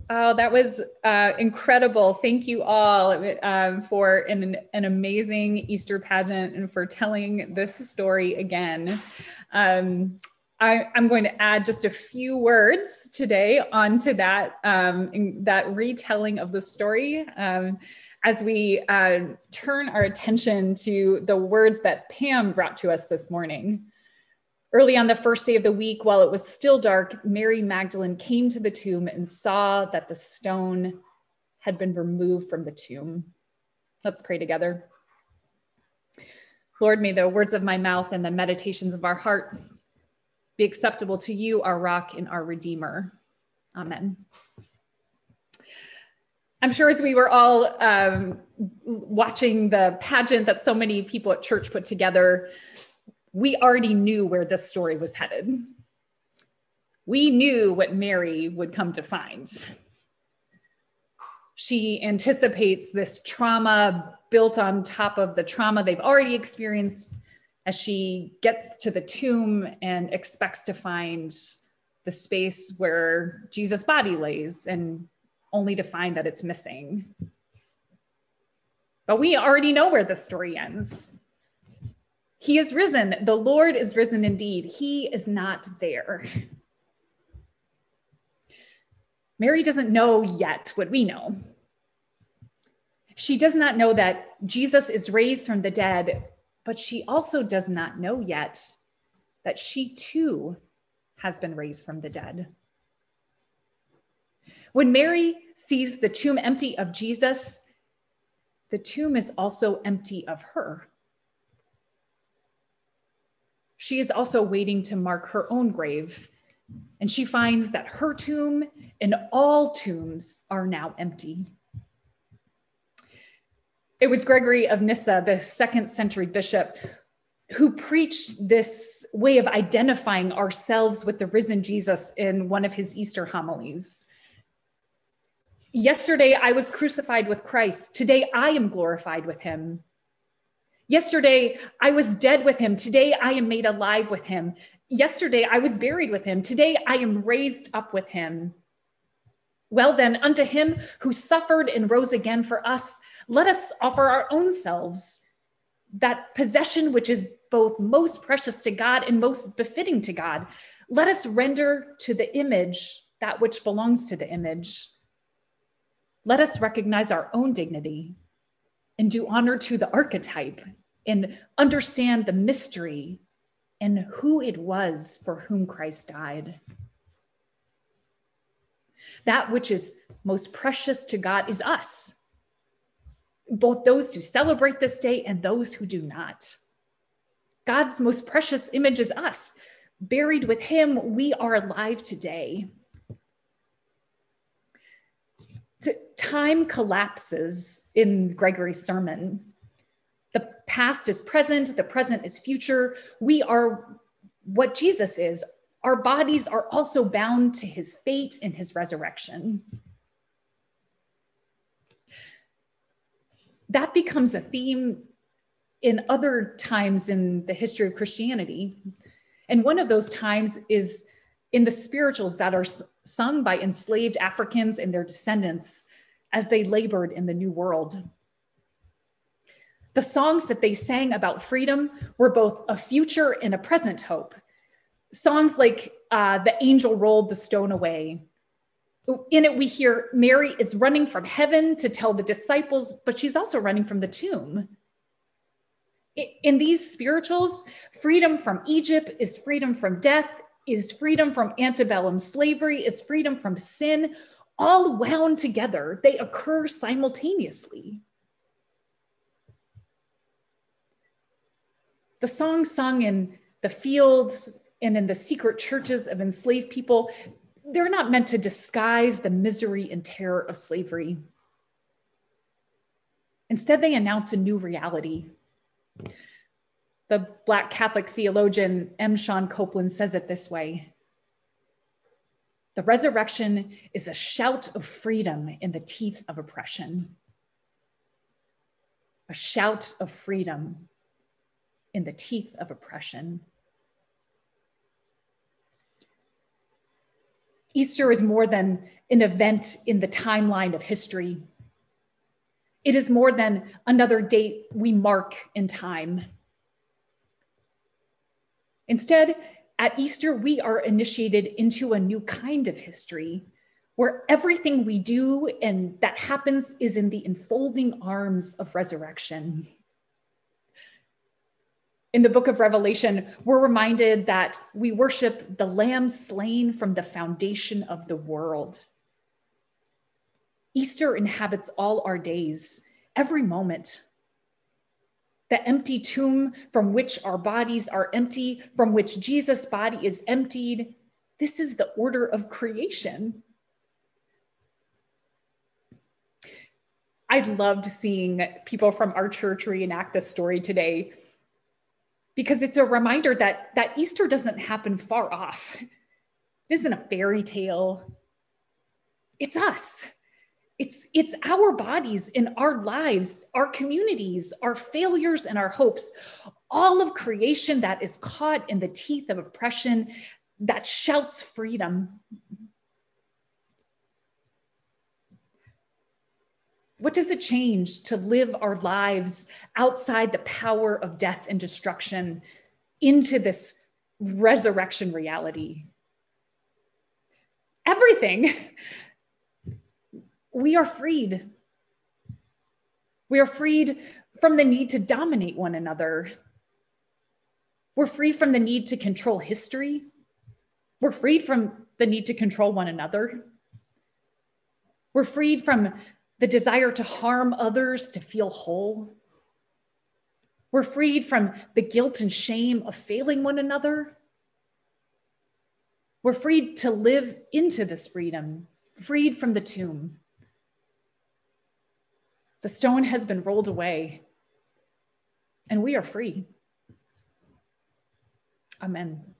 Oh, that was incredible. Thank you all for an amazing Easter pageant and for telling this story again. I'm going to add just a few words today onto that retelling of the story as we turn our attention to the words that Pam brought to us this morning. Early on the first day of the week, while it was still dark, Mary Magdalene came to the tomb and saw that the stone had been removed from the tomb. Let's pray together. Lord, may the words of my mouth and the meditations of our hearts be acceptable to you, our rock and our redeemer. Amen. I'm sure as we were all watching the pageant that so many people at church put together, we already knew where this story was headed. We knew what Mary would come to find. She anticipates this trauma built on top of the trauma they've already experienced as she gets to the tomb and expects to find the space where Jesus' body lays, and only to find that it's missing. But we already know where the story ends. He is risen. The Lord is risen indeed. He is not there. Mary doesn't know yet what we know. She does not know that Jesus is raised from the dead, but she also does not know yet that she too has been raised from the dead. When Mary sees the tomb empty of Jesus, the tomb is also empty of her. She is also waiting to mark her own grave, and she finds that her tomb and all tombs are now empty. It was Gregory of Nyssa, the 2nd century bishop, who preached this way of identifying ourselves with the risen Jesus in one of his Easter homilies. Yesterday, I was crucified with Christ. Today, I am glorified with him. Yesterday, I was dead with him. Today, I am made alive with him. Yesterday, I was buried with him. Today, I am raised up with him. Well then, unto him who suffered and rose again for us, let us offer our own selves, that possession which is both most precious to God and most befitting to God. Let us render to the image that which belongs to the image. Let us recognize our own dignity and do honor to the archetype and understand the mystery and who it was for whom Christ died. That which is most precious to God is us, both those who celebrate this day and those who do not. God's most precious image is us. Buried with him, we are alive today. Time collapses in Gregory's sermon. The past is present, the present is future. We are what Jesus is. Our bodies are also bound to his fate and his resurrection. That becomes a theme in other times in the history of Christianity. And one of those times is in the spirituals that are sung by enslaved Africans and their descendants as they labored in the New World. The songs that they sang about freedom were both a future and a present hope. Songs like The Angel Rolled the Stone Away. In it, we hear Mary is running from heaven to tell the disciples, but she's also running from the tomb. In these spirituals, freedom from Egypt is freedom from death, is freedom from antebellum slavery, is freedom from sin, all wound together. They occur simultaneously. The songs sung in the fields and in the secret churches of enslaved people, they're not meant to disguise the misery and terror of slavery. Instead, they announce a new reality. The Black Catholic theologian M. Sean Copeland says it this way: the resurrection is a shout of freedom in the teeth of oppression. A shout of freedom in the teeth of oppression. Easter is more than an event in the timeline of history. It is more than another date we mark in time. Instead, at Easter, we are initiated into a new kind of history where everything we do and that happens is in the enfolding arms of resurrection. In the book of Revelation, we're reminded that we worship the Lamb slain from the foundation of the world. Easter inhabits all our days, every moment. The empty tomb from which our bodies are empty, from which Jesus' body is emptied, this is the order of creation. I loved seeing people from our church reenact this story today because it's a reminder that Easter doesn't happen far off. It isn't a fairy tale. It's us. It's our bodies in our lives, our communities, our failures and our hopes, all of creation that is caught in the teeth of oppression that shouts freedom. What does it change to live our lives outside the power of death and destruction into this resurrection reality? Everything. We are freed. We are freed from the need to dominate one another. We're free from the need to control history. We're freed from the need to control one another. We're freed from the desire to harm others to feel whole. We're freed from the guilt and shame of failing one another. We're freed to live into this freedom, freed from the tomb. The stone has been rolled away, and we are free. Amen.